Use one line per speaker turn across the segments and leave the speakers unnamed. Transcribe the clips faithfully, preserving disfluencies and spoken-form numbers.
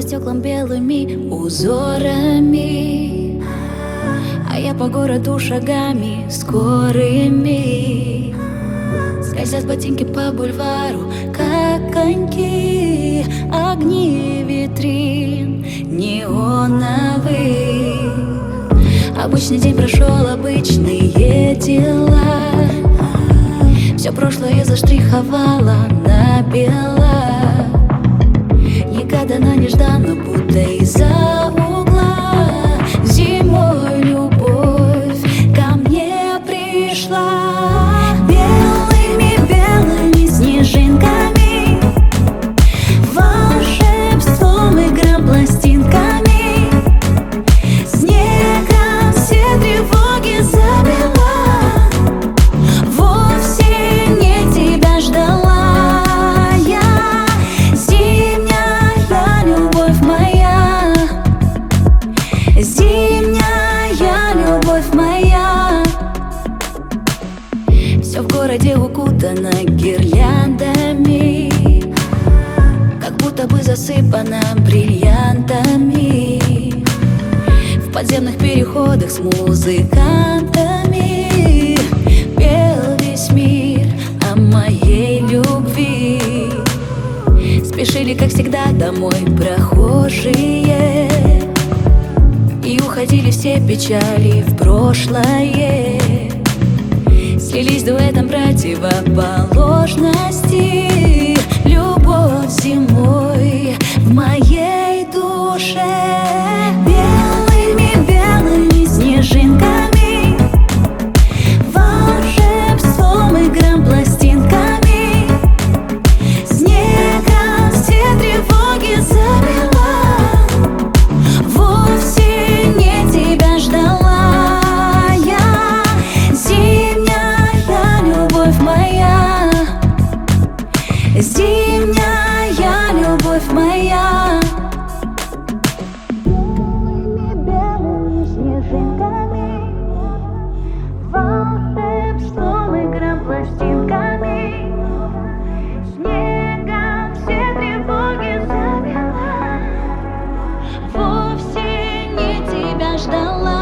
стеклам белыми узорами, а я по городу шагами скорыми. Скользят ботинки по бульвару, как коньки, огни витрин неоновых. Обычный день прошел, обычные дела. Все прошлое заштриховала на бело. Негаданно, нежданно, будто из-за угла. Зимой любовь ко мне пришла. Белыми-белыми снежинками, волшебством игра пластинками. Снегом все тревоги забила. Вовсе не тебя ждала я. Зимняя любовь моя, зимняя любовь моя. Все в городе укутано гирляндами, как будто бы засыпано бриллиантами. В подземных переходах с музыкантами пел весь мир о моей любви. Спешили, как всегда, домой прохожие, и уходили все печали в прошлое. Слились дуэтом противоположности. Любовь зимой в моей душе. Белыми-белыми снежинками, волшебством игра пластинками. Снегом все тревоги забила. Вовсе не тебя ждала я. Зимняя любовь моя, зимняя любовь моя. Белыми-белыми снежинками, волшебством игра пластинками. Снегом все тревоги забила. Вовсе не тебя ждала.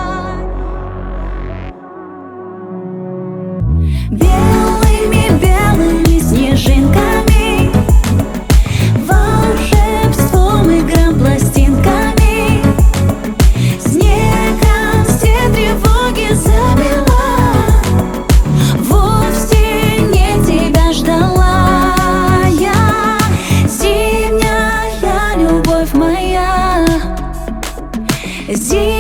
Белыми-белыми снежинками, волшебством игра пластинками. Снегом все тревоги забила. Вовсе не тебя ждала я. Зимняя любовь моя, зимняя